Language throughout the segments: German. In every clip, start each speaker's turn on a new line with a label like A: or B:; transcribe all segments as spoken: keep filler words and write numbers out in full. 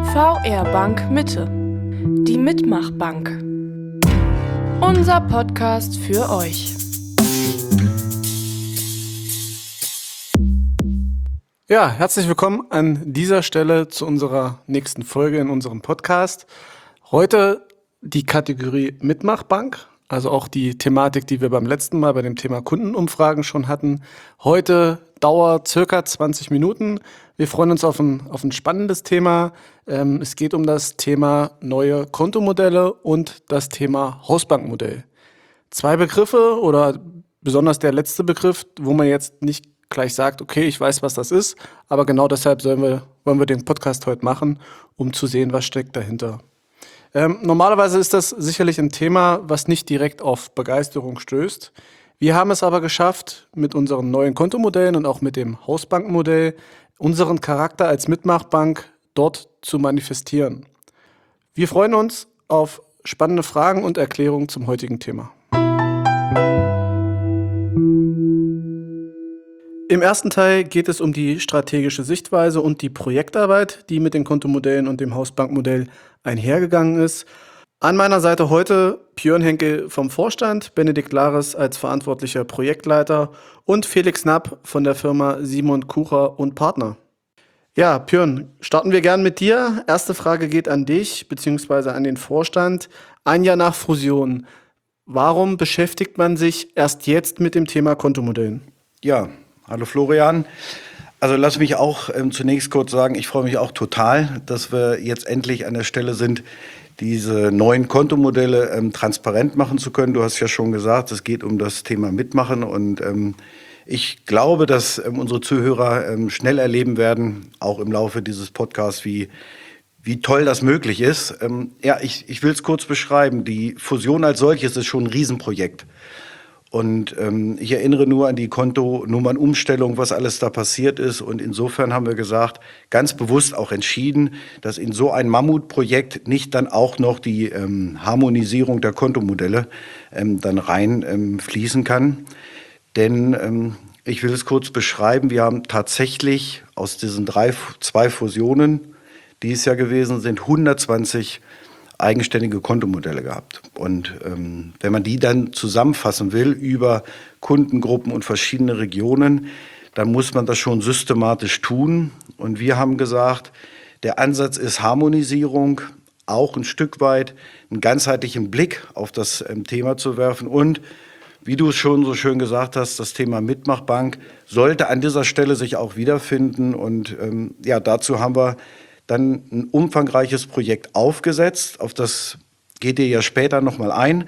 A: V R Bank Mitte, die Mitmachbank. Unser Podcast für euch.
B: Ja, herzlich willkommen an dieser Stelle zu unserer nächsten Folge in unserem Podcast. Heute die Kategorie Mitmachbank, also auch die Thematik, die wir beim letzten Mal bei dem Thema Kundenumfragen schon hatten. Heute Dauer circa zwanzig Minuten. Wir freuen uns auf ein, auf ein spannendes Thema. Ähm, es geht um das Thema neue Kontomodelle und das Thema Hausbankmodell. Zwei Begriffe oder besonders der letzte Begriff, wo man jetzt nicht gleich sagt, okay, ich weiß, was das ist, aber genau deshalb sollen wir, wollen wir den Podcast heute machen, um zu sehen, was steckt dahinter. Ähm, normalerweise ist das sicherlich ein Thema, was nicht direkt auf Begeisterung stößt. Wir haben es aber geschafft, mit unseren neuen Kontomodellen und auch mit dem Hausbankmodell unseren Charakter als Mitmachbank dort zu manifestieren. Wir freuen uns auf spannende Fragen und Erklärungen zum heutigen Thema. Im ersten Teil geht es um die strategische Sichtweise und die Projektarbeit, die mit den Kontomodellen und dem Hausbankmodell einhergegangen ist. An meiner Seite heute Björn Henke vom Vorstand, Benedikt Lares als verantwortlicher Projektleiter und Felix Knapp von der Firma Simon Kucher und Partner. Ja, Björn, starten wir gern mit dir. Erste Frage geht an dich bzw. an den Vorstand. Ein Jahr nach Fusion. Warum beschäftigt man sich erst jetzt mit dem Thema Kontomodellen?
C: Ja, hallo Florian. Also lass mich auch ähm, zunächst kurz sagen, ich freue mich auch total, dass wir jetzt endlich an der Stelle sind, diese neuen Kontomodelle ähm, transparent machen zu können. Du hast ja schon gesagt, es geht um das Thema Mitmachen und ähm, ich glaube, dass ähm, unsere Zuhörer ähm, schnell erleben werden, auch im Laufe dieses Podcasts, wie, wie toll das möglich ist. Ähm, ja, ich, ich will es kurz beschreiben. Die Fusion als solches ist schon ein Riesenprojekt. Und ähm, ich erinnere nur an die Kontonummernumstellung, was alles da passiert ist. Und insofern haben wir gesagt, ganz bewusst auch entschieden, dass in so ein Mammutprojekt nicht dann auch noch die ähm, Harmonisierung der Kontomodelle ähm, dann rein ähm, fließen kann. Denn ähm, ich will es kurz beschreiben, wir haben tatsächlich aus diesen drei, zwei Fusionen, die es ja gewesen sind, hundertzwanzig eigenständige Kontomodelle gehabt. Und ähm, wenn man die dann zusammenfassen will über Kundengruppen und verschiedene Regionen, dann muss man das schon systematisch tun. Und wir haben gesagt, der Ansatz ist Harmonisierung, auch ein Stück weit einen ganzheitlichen Blick auf das ähm, Thema zu werfen. Und wie du es schon so schön gesagt hast, das Thema Mitmachbank sollte an dieser Stelle sich auch wiederfinden. Und ähm, ja, dazu haben wir dann ein umfangreiches Projekt aufgesetzt, auf das geht ihr ja später nochmal ein.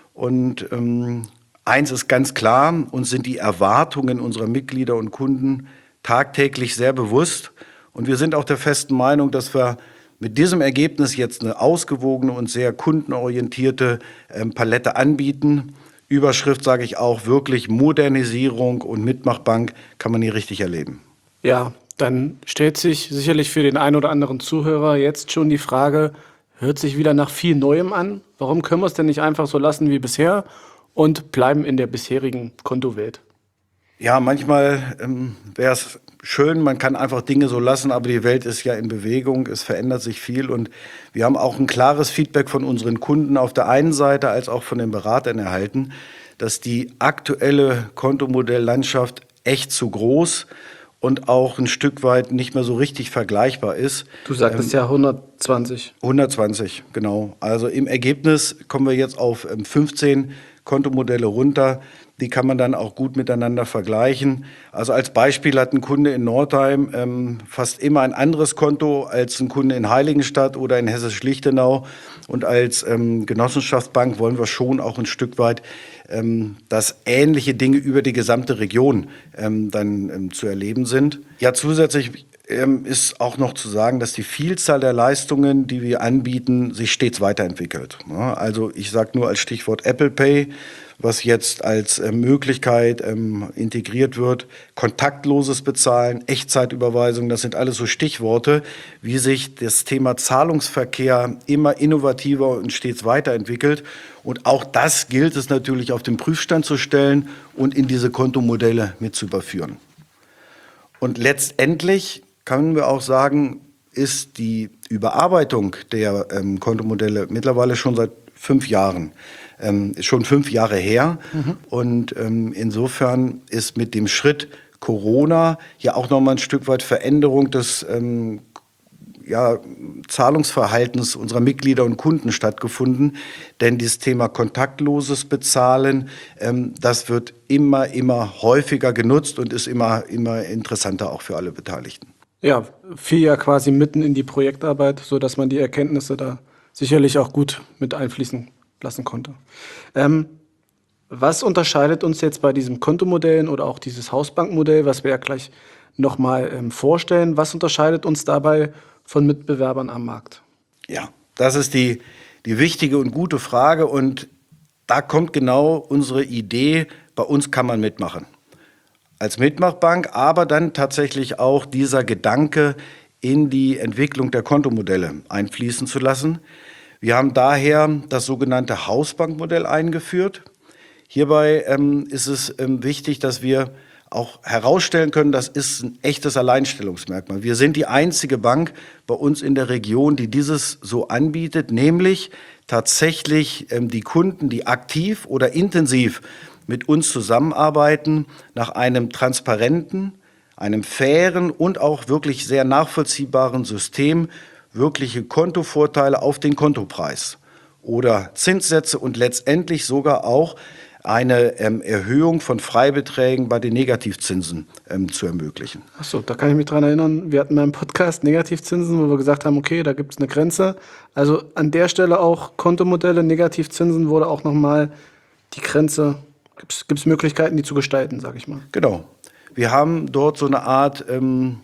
C: Und ähm, eins ist ganz klar, uns sind die Erwartungen unserer Mitglieder und Kunden tagtäglich sehr bewusst. Und wir sind auch der festen Meinung, dass wir mit diesem Ergebnis jetzt eine ausgewogene und sehr kundenorientierte ähm, Palette anbieten. Überschrift sage ich auch, wirklich Modernisierung und Mitmachbank kann man hier richtig erleben.
B: Ja, dann stellt sich sicherlich für den einen oder anderen Zuhörer jetzt schon die Frage, hört sich wieder nach viel Neuem an? Warum können wir es denn nicht einfach so lassen wie bisher und bleiben in der bisherigen Kontowelt?
C: Ja, manchmal ähm, wäre es schön, man kann einfach Dinge so lassen, aber die Welt ist ja in Bewegung, es verändert sich viel und wir haben auch ein klares Feedback von unseren Kunden auf der einen Seite als auch von den Beratern erhalten, dass die aktuelle Kontomodelllandschaft echt zu groß und auch ein Stück weit nicht mehr so richtig vergleichbar ist.
B: Du sagtest ähm, ja hundertzwanzig.
C: hundertzwanzig, genau. Also im Ergebnis kommen wir jetzt auf ähm, fünfzehn Kontomodelle runter. Die kann man dann auch gut miteinander vergleichen. Also als Beispiel hat ein Kunde in Nordheim ähm, fast immer ein anderes Konto als ein Kunde in Heiligenstadt oder in Hessisch-Lichtenau. Und als ähm, Genossenschaftsbank wollen wir schon auch ein Stück weit, ähm, dass ähnliche Dinge über die gesamte Region ähm, dann ähm, zu erleben sind. Ja, zusätzlich ähm, ist auch noch zu sagen, dass die Vielzahl der Leistungen, die wir anbieten, sich stets weiterentwickelt. Ja, also ich sage nur als Stichwort Apple Pay, was jetzt als äh, Möglichkeit ähm, integriert wird. Kontaktloses Bezahlen, Echtzeitüberweisung, das sind alles so Stichworte, wie sich das Thema Zahlungsverkehr immer innovativer und stets weiterentwickelt. Und auch das gilt es natürlich auf den Prüfstand zu stellen und in diese Kontomodelle mit zu überführen. Und letztendlich können wir auch sagen, ist die Überarbeitung der ähm, Kontomodelle mittlerweile schon seit fünf Jahren. Ähm, ist schon fünf Jahre her. Mhm. Und ähm, insofern ist mit dem Schritt Corona ja auch nochmal ein Stück weit Veränderung des ähm, ja, Zahlungsverhaltens unserer Mitglieder und Kunden stattgefunden. Denn dieses Thema kontaktloses Bezahlen, ähm, das wird immer, immer häufiger genutzt und ist immer, immer interessanter auch für alle Beteiligten.
B: Ja, fiel ja quasi mitten in die Projektarbeit, sodass man die Erkenntnisse da sicherlich auch gut mit einfließen lassen konnte. Ähm, was unterscheidet uns jetzt bei diesem Kontomodell oder auch dieses Hausbankmodell, was wir ja gleich nochmal ähm, vorstellen, was unterscheidet uns dabei von Mitbewerbern am Markt?
C: Ja, das ist die, die wichtige und gute Frage und da kommt genau unsere Idee, bei uns kann man mitmachen. Als Mitmachbank, aber dann tatsächlich auch dieser Gedanke in die Entwicklung der Kontomodelle einfließen zu lassen. Wir haben daher das sogenannte Hausbankmodell eingeführt. Hierbei ähm, ist es ähm, wichtig, dass wir auch herausstellen können, das ist ein echtes Alleinstellungsmerkmal. Wir sind die einzige Bank bei uns in der Region, die dieses so anbietet, nämlich tatsächlich ähm, die Kunden, die aktiv oder intensiv mit uns zusammenarbeiten, nach einem transparenten, einem fairen und auch wirklich sehr nachvollziehbaren System wirkliche Kontovorteile auf den Kontopreis oder Zinssätze und letztendlich sogar auch eine ähm, Erhöhung von Freibeträgen bei den Negativzinsen ähm, zu ermöglichen.
B: Achso, da kann ich mich dran erinnern, wir hatten mal im Podcast Negativzinsen, wo wir gesagt haben, okay, da gibt es eine Grenze. Also an der Stelle auch Kontomodelle, Negativzinsen wurde auch nochmal die Grenze. Gibt es Möglichkeiten, die zu gestalten, sage ich mal?
C: Genau. Wir haben dort so eine Art ähm,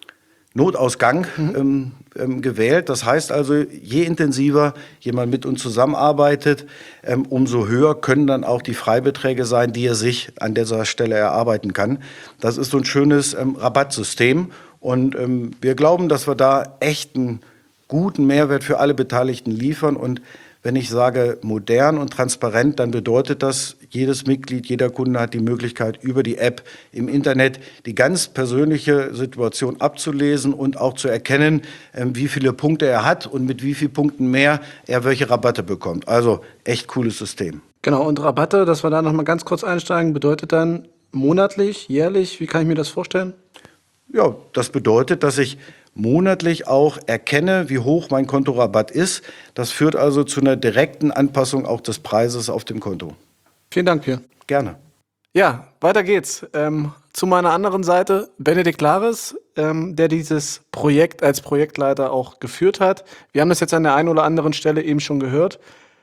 C: Notausgang mhm. ähm, ähm, gewählt. Das heißt also, je intensiver jemand mit uns zusammenarbeitet, ähm, umso höher können dann auch die Freibeträge sein, die er sich an dieser Stelle erarbeiten kann. Das ist so ein schönes ähm, Rabattsystem. Und ähm, wir glauben, dass wir da echt einen guten Mehrwert für alle Beteiligten liefern. Und wenn ich sage modern und transparent, dann bedeutet das, jedes Mitglied, jeder Kunde hat die Möglichkeit, über die App im Internet die ganz persönliche Situation abzulesen und auch zu erkennen, wie viele Punkte er hat und mit wie vielen Punkten mehr er welche Rabatte bekommt. Also echt cooles System.
B: Genau, und Rabatte, dass wir da nochmal ganz kurz einsteigen, bedeutet dann monatlich, jährlich, wie kann ich mir das vorstellen?
C: Ja, das bedeutet, dass ich monatlich auch erkenne, wie hoch mein Kontorabatt ist. Das führt also zu einer direkten Anpassung auch des Preises auf dem Konto.
B: Vielen Dank, Pierre.
C: Gerne.
B: Ja, weiter geht's. Ähm, zu meiner anderen Seite Benedikt Lares, ähm, der dieses Projekt als Projektleiter auch geführt hat. Wir haben das jetzt an der einen oder anderen Stelle eben schon gehört.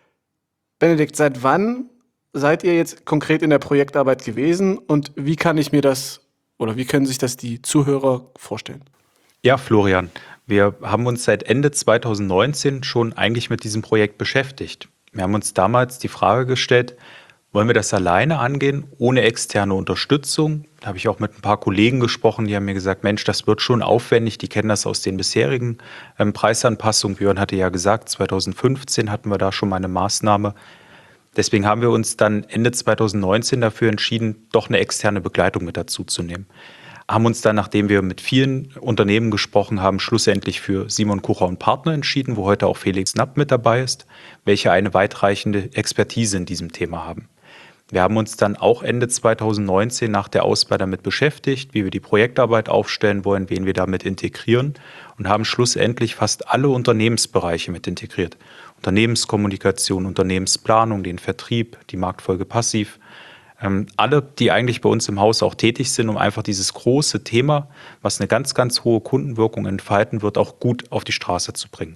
B: Benedikt, seit wann seid ihr jetzt konkret in der Projektarbeit gewesen und wie kann ich mir das oder wie können sich das die Zuhörer vorstellen?
D: Ja, Florian, wir haben uns seit Ende zwanzig neunzehn schon eigentlich mit diesem Projekt beschäftigt. Wir haben uns damals die Frage gestellt, wollen wir das alleine angehen, ohne externe Unterstützung? Da habe ich auch mit ein paar Kollegen gesprochen, die haben mir gesagt, Mensch, das wird schon aufwendig, die kennen das aus den bisherigen ähm, Preisanpassungen. Björn hatte ja gesagt, zwanzig fünfzehn hatten wir da schon mal eine Maßnahme. Deswegen haben wir uns dann Ende zwanzig neunzehn dafür entschieden, doch eine externe Begleitung mit dazu zu nehmen. Haben uns dann, nachdem wir mit vielen Unternehmen gesprochen haben, schlussendlich für Simon Kucher und Partner entschieden, wo heute auch Felix Knapp mit dabei ist, welche eine weitreichende Expertise in diesem Thema haben. Wir haben uns dann auch Ende zwanzig neunzehn nach der Auswahl damit beschäftigt, wie wir die Projektarbeit aufstellen wollen, wen wir damit integrieren und haben schlussendlich fast alle Unternehmensbereiche mit integriert. Unternehmenskommunikation, Unternehmensplanung, den Vertrieb, die Marktfolge Passiv. Ähm, alle, die eigentlich bei uns im Haus auch tätig sind, um einfach dieses große Thema, was eine ganz, ganz hohe Kundenwirkung entfalten wird, auch gut auf die Straße zu bringen.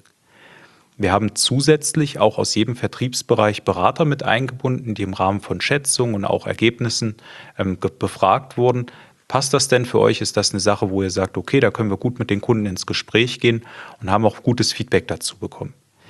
D: Wir haben zusätzlich auch aus jedem Vertriebsbereich Berater mit eingebunden, die im Rahmen von Schätzungen und auch Ergebnissen ähm, befragt wurden. Passt das denn für euch? Ist das eine Sache, wo ihr sagt, okay, da können wir gut mit den Kunden ins Gespräch gehen und haben auch gutes Feedback dazu bekommen?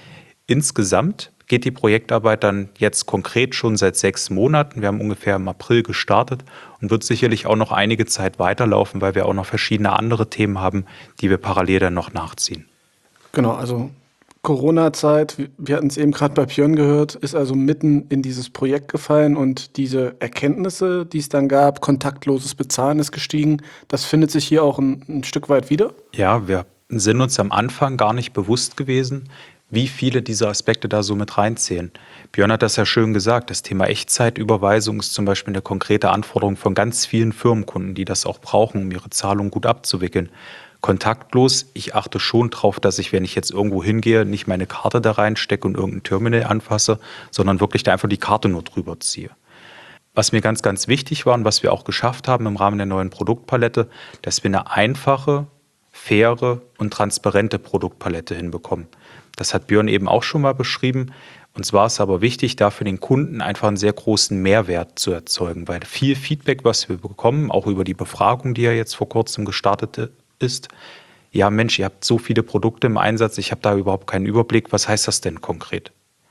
D: Insgesamt geht die Projektarbeit dann jetzt konkret schon seit sechs Monaten. Wir haben ungefähr im April gestartet und wird sicherlich auch noch einige Zeit weiterlaufen, weil wir auch noch verschiedene andere Themen haben, die wir parallel dann noch nachziehen.
B: Genau, also Corona-Zeit, wir hatten es eben gerade bei Björn gehört, ist also mitten in dieses Projekt gefallen und diese Erkenntnisse, die es dann gab, kontaktloses Bezahlen ist gestiegen, das findet sich hier auch ein, ein Stück weit wieder?
D: Ja, wir sind uns am Anfang gar nicht bewusst gewesen, wie viele dieser Aspekte da so mit reinzählen. Björn hat das ja schön gesagt, das Thema Echtzeitüberweisung ist zum Beispiel eine konkrete Anforderung von ganz vielen Firmenkunden, die das auch brauchen, um ihre Zahlungen gut abzuwickeln. Kontaktlos, ich achte schon darauf, dass ich, wenn ich jetzt irgendwo hingehe, nicht meine Karte da reinstecke und irgendein Terminal anfasse, sondern wirklich da einfach die Karte nur drüber ziehe. Was mir ganz, ganz wichtig war und was wir auch geschafft haben im Rahmen der neuen Produktpalette, dass wir eine einfache, faire und transparente Produktpalette hinbekommen. Das hat Björn eben auch schon mal beschrieben. Uns war es aber wichtig, da für den Kunden einfach einen sehr großen Mehrwert zu erzeugen, weil viel Feedback, was wir bekommen, auch über die Befragung, die ja jetzt vor kurzem gestartet ist, ja Mensch, ihr habt so viele Produkte im Einsatz, ich habe da überhaupt keinen Überblick, was heißt das denn konkret?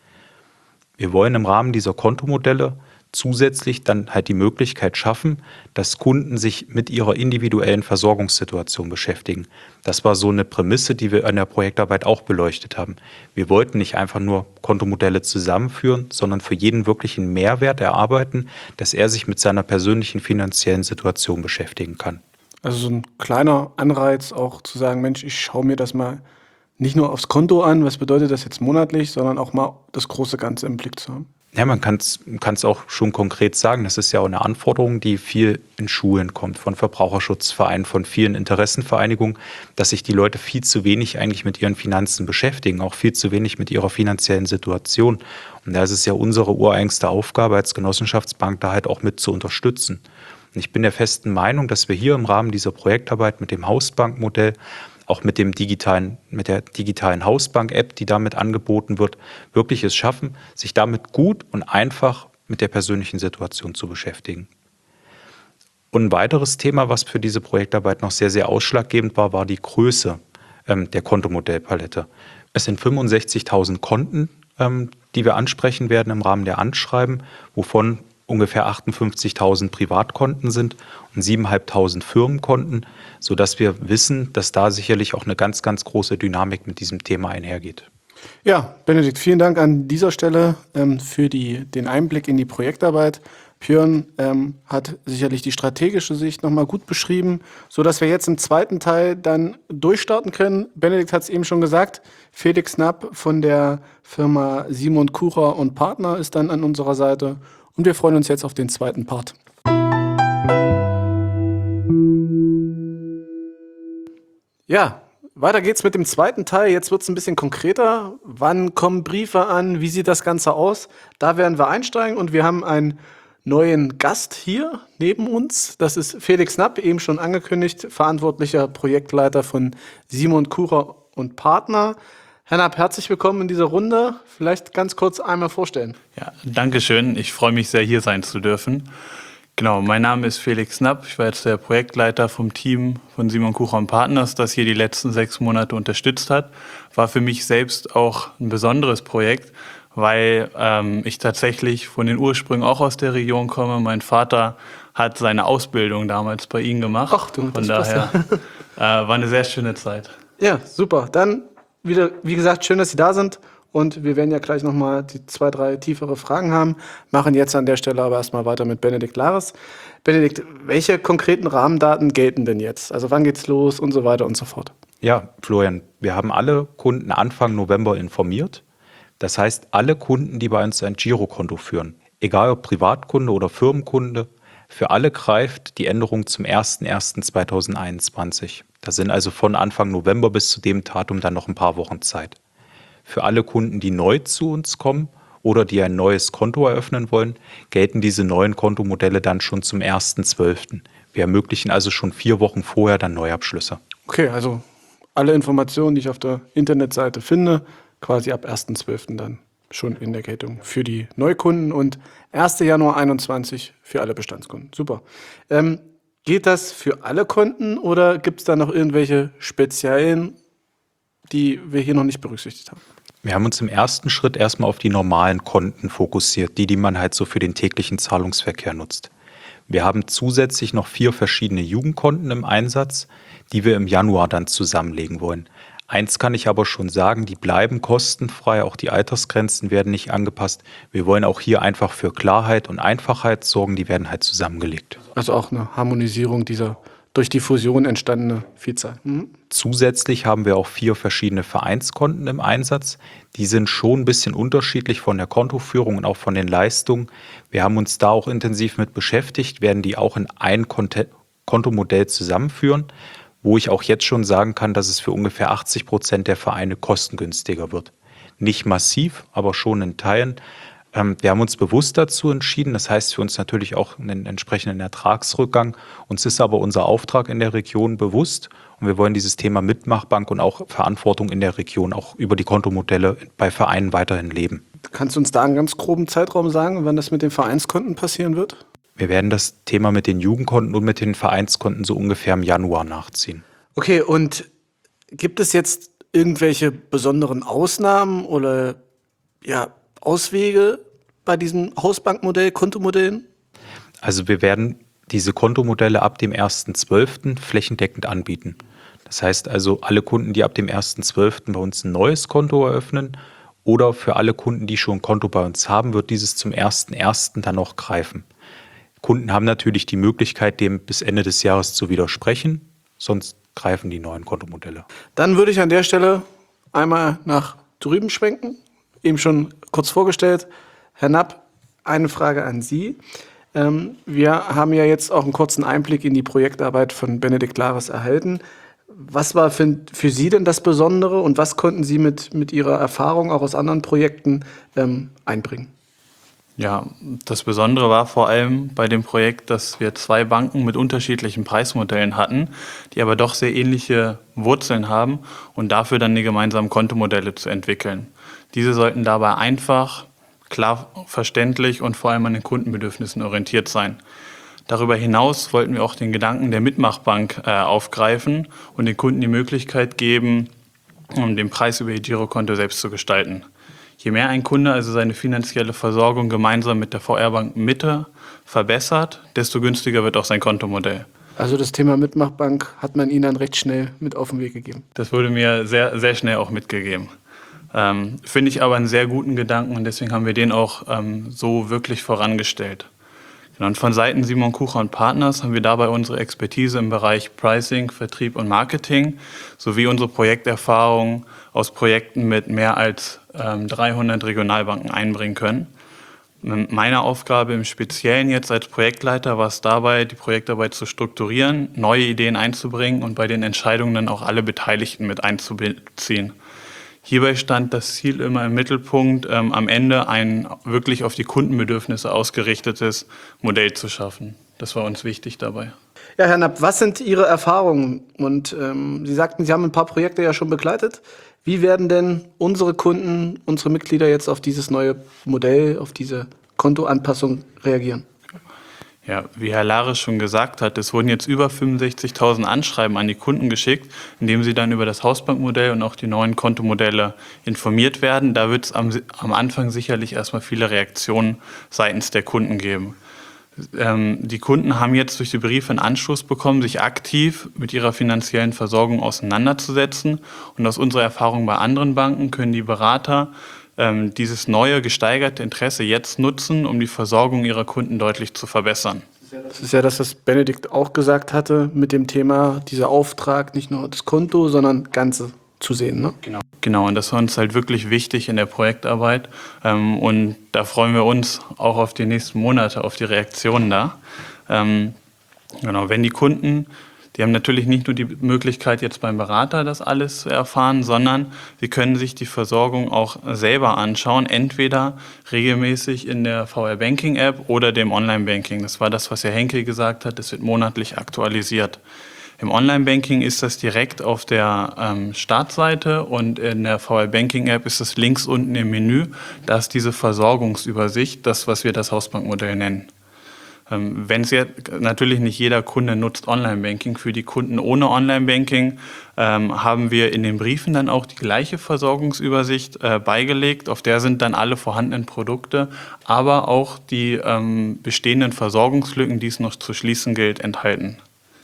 D: Wir wollen im Rahmen dieser Kontomodelle zusätzlich dann halt die Möglichkeit schaffen, dass Kunden sich mit ihrer individuellen Versorgungssituation beschäftigen. Das war so eine Prämisse, die wir an der Projektarbeit auch beleuchtet haben. Wir wollten nicht einfach nur Kontomodelle zusammenführen, sondern für jeden wirklich einen Mehrwert erarbeiten, dass er sich mit seiner persönlichen finanziellen Situation beschäftigen kann.
B: Also so ein kleiner Anreiz auch zu sagen, Mensch, ich schaue mir das mal nicht nur aufs Konto an, was bedeutet das jetzt monatlich, sondern auch mal das große Ganze im Blick zu haben.
D: Ja, man kann es auch schon konkret sagen. Das ist ja auch eine Anforderung, die viel in Schulen kommt, von Verbraucherschutzvereinen, von vielen Interessenvereinigungen, dass sich die Leute viel zu wenig eigentlich mit ihren Finanzen beschäftigen, auch viel zu wenig mit ihrer finanziellen Situation. Und da ist es ja unsere ureigenste Aufgabe als Genossenschaftsbank, da halt auch mit zu unterstützen. Und ich bin der festen Meinung, dass wir hier im Rahmen dieser Projektarbeit mit dem Hausbankmodell, auch mit dem digitalen, mit der digitalen Hausbank-App, die damit angeboten wird, wirklich es schaffen, sich damit gut und einfach mit der persönlichen Situation zu beschäftigen. Und ein weiteres Thema, was für diese Projektarbeit noch sehr, sehr ausschlaggebend war, war die Größe ähm, der Kontomodellpalette. Es sind fünfundsechzigtausend Konten, ähm, die wir ansprechen werden im Rahmen der Anschreiben, wovon ungefähr achtundfünfzigtausend Privatkonten sind und siebentausendfünfhundert Firmenkonten, sodass wir wissen, dass da sicherlich auch eine ganz, ganz große Dynamik mit diesem Thema einhergeht.
B: Ja, Benedikt, vielen Dank an dieser Stelle ähm, für die, den Einblick in die Projektarbeit. Björn ähm, hat sicherlich die strategische Sicht nochmal gut beschrieben, sodass wir jetzt im zweiten Teil dann durchstarten können. Benedikt hat es eben schon gesagt, Felix Knapp von der Firma Simon Kucher und Partner ist dann an unserer Seite. Und wir freuen uns jetzt auf den zweiten Part. Ja, weiter geht's mit dem zweiten Teil. Jetzt wird's ein bisschen konkreter. Wann kommen Briefe an? Wie sieht das Ganze aus? Da werden wir einsteigen und wir haben einen neuen Gast hier neben uns. Das ist Felix Knapp, eben schon angekündigt, verantwortlicher Projektleiter von Simon Kucher und Partner. Herr Knapp, herzlich willkommen in dieser Runde. Vielleicht ganz kurz einmal vorstellen.
E: Ja, danke schön. Ich freue mich sehr, hier sein zu dürfen. Genau, mein Name ist Felix Knapp. Ich war jetzt der Projektleiter vom Team von Simon Kucher und Partners, das hier die letzten sechs Monate unterstützt hat. War für mich selbst auch ein besonderes Projekt, weil ähm, ich tatsächlich von den Ursprüngen auch aus der Region komme. Mein Vater hat seine Ausbildung damals bei Ihnen gemacht.
B: Ach du,
E: von
B: das
E: daher äh, war eine sehr schöne Zeit.
B: Ja, super. Dann wieder, wie gesagt, schön, dass Sie da sind. Und wir werden ja gleich nochmal die zwei, drei tiefere Fragen haben. Machen jetzt an der Stelle aber erstmal weiter mit Benedikt Lares. Benedikt, welche konkreten Rahmendaten gelten denn jetzt? Also wann geht's los und so weiter und so fort?
D: Ja, Florian, wir haben alle Kunden Anfang November informiert. Das heißt, alle Kunden, die bei uns ein Girokonto führen, egal ob Privatkunde oder Firmenkunde, für alle greift die Änderung zum ersten ersten zweitausendeinundzwanzig. Da sind also von Anfang November bis zu dem Datum dann noch ein paar Wochen Zeit. Für alle Kunden, die neu zu uns kommen oder die ein neues Konto eröffnen wollen, gelten diese neuen Kontomodelle dann schon zum ersten zwölften. Wir ermöglichen also schon vier Wochen vorher dann Neuabschlüsse.
B: Okay, also alle Informationen, die ich auf der Internetseite finde, quasi ab ersten zwölften dann schon in der Geltung für die Neukunden und ersten Januar einundzwanzig für alle Bestandskunden. Super. Ähm, geht das für alle Konten oder gibt es da noch irgendwelche speziellen, die wir hier noch nicht berücksichtigt haben?
D: Wir haben uns im ersten Schritt erstmal auf die normalen Konten fokussiert, die, die man halt so für den täglichen Zahlungsverkehr nutzt. Wir haben zusätzlich noch vier verschiedene Jugendkonten im Einsatz, die wir im Januar dann zusammenlegen wollen. Eins kann ich aber schon sagen, die bleiben kostenfrei, auch die Altersgrenzen werden nicht angepasst. Wir wollen auch hier einfach für Klarheit und Einfachheit sorgen, die werden halt zusammengelegt.
B: Also auch eine Harmonisierung dieser durch die Fusion entstandene Vielzahl. Mhm.
D: Zusätzlich haben wir auch vier verschiedene Vereinskonten im Einsatz. Die sind schon ein bisschen unterschiedlich von der Kontoführung und auch von den Leistungen. Wir haben uns da auch intensiv mit beschäftigt, werden die auch in ein Konte- Kontomodell zusammenführen, wo ich auch jetzt schon sagen kann, dass es für ungefähr achtzig Prozent der Vereine kostengünstiger wird. Nicht massiv, aber schon in Teilen. Ähm, wir haben uns bewusst dazu entschieden. Das heißt für uns natürlich auch einen entsprechenden Ertragsrückgang. Uns ist aber unser Auftrag in der Region bewusst und wir wollen dieses Thema Mitmachbank und auch Verantwortung in der Region auch über die Kontomodelle bei Vereinen weiterhin leben.
B: Kannst du uns da einen ganz groben Zeitraum sagen, wann das mit den Vereinskonten passieren wird?
D: Wir werden das Thema mit den Jugendkonten und mit den Vereinskonten so ungefähr im Januar nachziehen.
B: Okay, und gibt es jetzt irgendwelche besonderen Ausnahmen oder ja, Auswege bei diesem Hausbankmodell, Kontomodellen?
D: Also wir werden diese Kontomodelle ab dem ersten zwölften flächendeckend anbieten. Das heißt also, alle Kunden, die ab dem ersten zwölften bei uns ein neues Konto eröffnen oder für alle Kunden, die schon ein Konto bei uns haben, wird dieses zum ersten ersten dann noch greifen. Kunden haben natürlich die Möglichkeit, dem bis Ende des Jahres zu widersprechen, sonst greifen die neuen Kontomodelle.
B: Dann würde ich an der Stelle einmal nach drüben schwenken. Eben schon kurz vorgestellt. Herr Napp, eine Frage an Sie. Ähm, wir haben ja jetzt auch einen kurzen Einblick in die Projektarbeit von Benedikt Lares erhalten. Was war für, für Sie denn das Besondere und was konnten Sie mit, mit Ihrer Erfahrung auch aus anderen Projekten ähm, einbringen?
E: Ja, das Besondere war vor allem bei dem Projekt, dass wir zwei Banken mit unterschiedlichen Preismodellen hatten, die aber doch sehr ähnliche Wurzeln haben und dafür dann die gemeinsamen Kontomodelle zu entwickeln. Diese sollten dabei einfach, klar verständlich und vor allem an den Kundenbedürfnissen orientiert sein. Darüber hinaus wollten wir auch den Gedanken der Mitmachbank äh, aufgreifen und den Kunden die Möglichkeit geben, um den Preis über ihr Girokonto selbst zu gestalten. Je mehr ein Kunde also seine finanzielle Versorgung gemeinsam mit der V R-Bank Mitte verbessert, desto günstiger wird auch sein Kontomodell.
B: Also das Thema Mitmachbank hat man Ihnen dann recht schnell mit auf den Weg gegeben.
E: Das wurde mir sehr, sehr schnell auch mitgegeben. Ähm, finde ich aber einen sehr guten Gedanken und deswegen haben wir den auch ähm, so wirklich vorangestellt. Genau, und von Seiten Simon Kucher und Partners haben wir dabei unsere Expertise im Bereich Pricing, Vertrieb und Marketing sowie unsere Projekterfahrung aus Projekten mit mehr als ähm, dreihundert Regionalbanken einbringen können. Meine Aufgabe im Speziellen jetzt als Projektleiter war es dabei, die Projektarbeit zu strukturieren, neue Ideen einzubringen und bei den Entscheidungen dann auch alle Beteiligten mit einzubeziehen. Hierbei stand das Ziel immer im Mittelpunkt, ähm, am Ende ein wirklich auf die Kundenbedürfnisse ausgerichtetes Modell zu schaffen. Das war uns wichtig dabei.
B: Ja, Herr Napp, was sind Ihre Erfahrungen? Und ähm, Sie sagten, Sie haben ein paar Projekte ja schon begleitet. Wie werden denn unsere Kunden, unsere Mitglieder jetzt auf dieses neue Modell, auf diese Kontoanpassung reagieren?
E: Ja, wie Herr Lares schon gesagt hat, es wurden jetzt über fünfundsechzigtausend Anschreiben an die Kunden geschickt, indem sie dann über das Hausbankmodell und auch die neuen Kontomodelle informiert werden. Da wird es am, am Anfang sicherlich erstmal viele Reaktionen seitens der Kunden geben. Ähm, die Kunden haben jetzt durch die Briefe einen Anstoß bekommen, sich aktiv mit ihrer finanziellen Versorgung auseinanderzusetzen. Und aus unserer Erfahrung bei anderen Banken können die Berater ähm, dieses neue, gesteigerte Interesse jetzt nutzen, um die Versorgung ihrer Kunden deutlich zu verbessern.
B: Das ist ja das, was Benedikt auch gesagt hatte mit dem Thema, dieser Auftrag, nicht nur das Konto, sondern Ganze zu sehen. Ne?
E: Genau. Genau, und das war uns halt wirklich wichtig in der Projektarbeit. Ähm, und da freuen wir uns auch auf die nächsten Monate, auf die Reaktionen da. Ähm, genau, wenn die Kunden, die haben natürlich nicht nur die Möglichkeit, jetzt beim Berater das alles zu erfahren, sondern sie können sich die Versorgung auch selber anschauen, entweder regelmäßig in der V R-Banking-App oder dem Online-Banking. Das war das, was Herr Henkel gesagt hat, das wird monatlich aktualisiert. Im Online-Banking ist das direkt auf der ähm, Startseite und in der V R-Banking-App ist es links unten im Menü. Da ist diese Versorgungsübersicht, das, was wir das Hausbankmodell nennen. Ähm, wenn es jetzt natürlich nicht jeder Kunde nutzt Online-Banking, für die Kunden ohne Online-Banking ähm, haben wir in den Briefen dann auch die gleiche Versorgungsübersicht äh, beigelegt. Auf der sind dann alle vorhandenen Produkte, aber auch die ähm, bestehenden Versorgungslücken, die es noch zu schließen gilt, enthalten.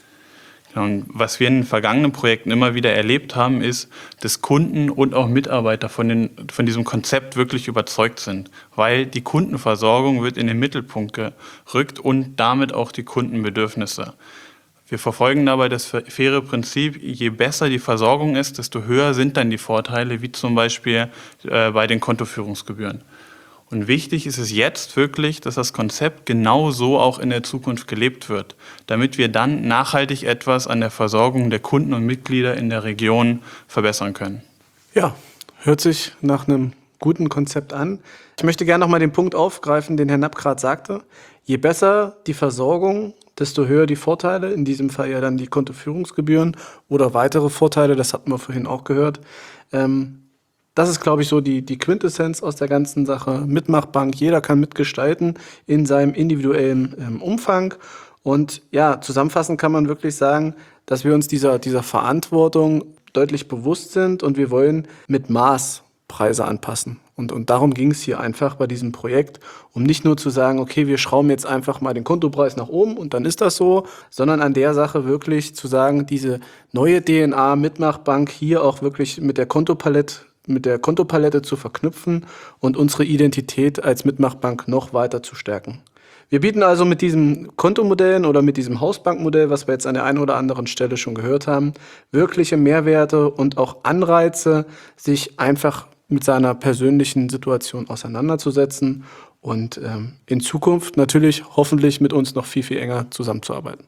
E: Und was wir in den vergangenen Projekten immer wieder erlebt haben, ist, dass Kunden und auch Mitarbeiter von, den, von diesem Konzept wirklich überzeugt sind, weil die Kundenversorgung wird in den Mittelpunkt gerückt und damit auch die Kundenbedürfnisse. Wir verfolgen dabei das faire Prinzip, je besser die Versorgung ist, desto höher sind dann die Vorteile, wie zum Beispiel äh, bei den Kontoführungsgebühren. Und wichtig ist es jetzt wirklich, dass das Konzept genau so auch in der Zukunft gelebt wird, damit wir dann nachhaltig etwas an der Versorgung der Kunden und Mitglieder in der Region verbessern können.
B: Ja, hört sich nach einem guten Konzept an. Ich möchte gerne noch mal den Punkt aufgreifen, den Herr Knapp gerade sagte. Je besser die Versorgung, desto höher die Vorteile, in diesem Fall ja dann die Kontoführungsgebühren oder weitere Vorteile, das hatten wir vorhin auch gehört. Ähm, das ist, glaube ich, so die, die Quintessenz aus der ganzen Sache. Mitmachbank, jeder kann mitgestalten in seinem individuellen ähm, Umfang. Und ja, zusammenfassend kann man wirklich sagen, dass wir uns dieser, dieser Verantwortung deutlich bewusst sind und wir wollen mit Maß Preise anpassen. Und, und darum ging es hier einfach bei diesem Projekt, um nicht nur zu sagen, okay, wir schrauben jetzt einfach mal den Kontopreis nach oben und dann ist das so, sondern an der Sache wirklich zu sagen, diese neue D N A Mitmachbank hier auch wirklich mit der Kontopalette, mit der Kontopalette zu verknüpfen und unsere Identität als Mitmachbank noch weiter zu stärken. Wir bieten also mit diesem Kontomodell oder mit diesem Hausbankmodell, was wir jetzt an der einen oder anderen Stelle schon gehört haben, wirkliche Mehrwerte und auch Anreize, sich einfach mit seiner persönlichen Situation auseinanderzusetzen und ähm, in Zukunft natürlich hoffentlich mit uns noch viel, viel enger zusammenzuarbeiten.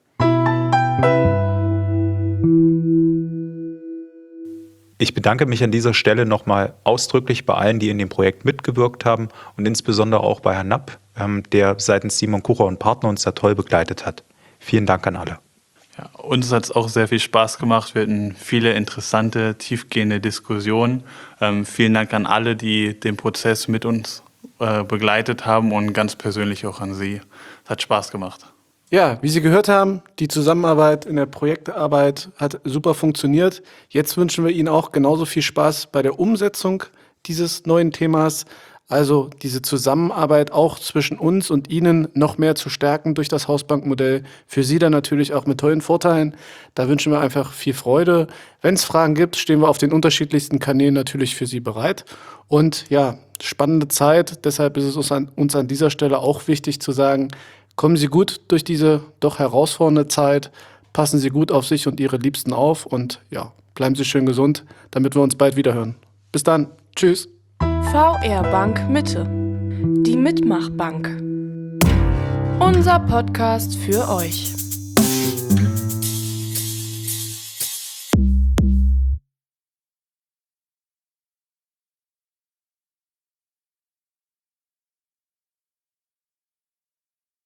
D: Ich bedanke mich an dieser Stelle nochmal ausdrücklich bei allen, die in dem Projekt mitgewirkt haben und insbesondere auch bei Herrn Knapp, ähm, der seitens Simon Kucher und Partner uns da toll begleitet hat. Vielen Dank an alle.
E: Ja, uns hat es auch sehr viel Spaß gemacht. Wir hatten viele interessante, tiefgehende Diskussionen. Ähm, vielen Dank an alle, die den Prozess mit uns äh, begleitet haben und ganz persönlich auch an Sie. Es hat Spaß gemacht.
B: Ja, wie Sie gehört haben, die Zusammenarbeit in der Projektarbeit hat super funktioniert. Jetzt wünschen wir Ihnen auch genauso viel Spaß bei der Umsetzung dieses neuen Themas. Also diese Zusammenarbeit auch zwischen uns und Ihnen noch mehr zu stärken durch das Hausbankmodell. Für Sie dann natürlich auch mit tollen Vorteilen. Da wünschen wir einfach viel Freude. Wenn es Fragen gibt, stehen wir auf den unterschiedlichsten Kanälen natürlich für Sie bereit. Und ja, spannende Zeit. Deshalb ist es uns an, uns an dieser Stelle auch wichtig zu sagen, kommen Sie gut durch diese doch herausfordernde Zeit. Passen Sie gut auf sich und Ihre Liebsten auf. Und ja, bleiben Sie schön gesund, damit wir uns bald wiederhören. Bis dann. Tschüss.
A: V R Bank Mitte. Die Mitmachbank. Unser Podcast für euch.